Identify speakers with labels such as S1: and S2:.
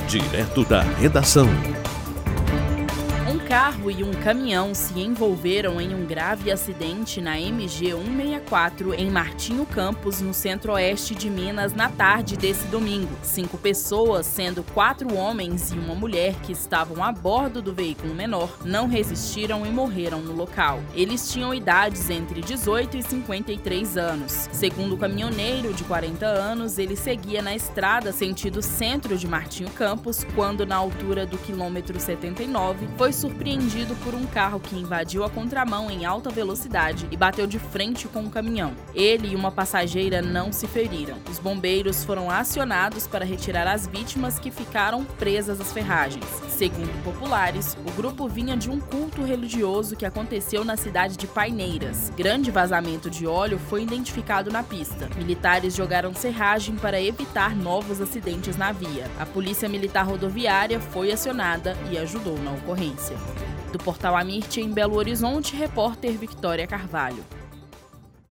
S1: Direto da redação.
S2: Um carro e um caminhão se envolveram em um grave acidente na MG 164 em Martinho Campos, no centro-oeste de Minas, na tarde desse domingo. 5 pessoas, sendo 4 homens e uma mulher que estavam a bordo do veículo menor, não resistiram e morreram no local. Eles tinham idades entre 18 e 53 anos. Segundo o caminhoneiro, de 40 anos, ele seguia na estrada sentido centro de Martinho Campos, quando, na altura do quilômetro 79, foi surpreendido por um carro que invadiu a contramão em alta velocidade e bateu de frente com um caminhão. Ele e uma passageira não se feriram. Os bombeiros foram acionados para retirar as vítimas que ficaram presas às ferragens. Segundo populares, o grupo vinha de um culto religioso que aconteceu na cidade de Paineiras. Grande vazamento de óleo foi identificado na pista. Militares jogaram serragem para evitar novos acidentes na via. A Polícia Militar Rodoviária foi acionada e ajudou na ocorrência. Do Portal Amirte, em Belo Horizonte, repórter Victória Carvalho.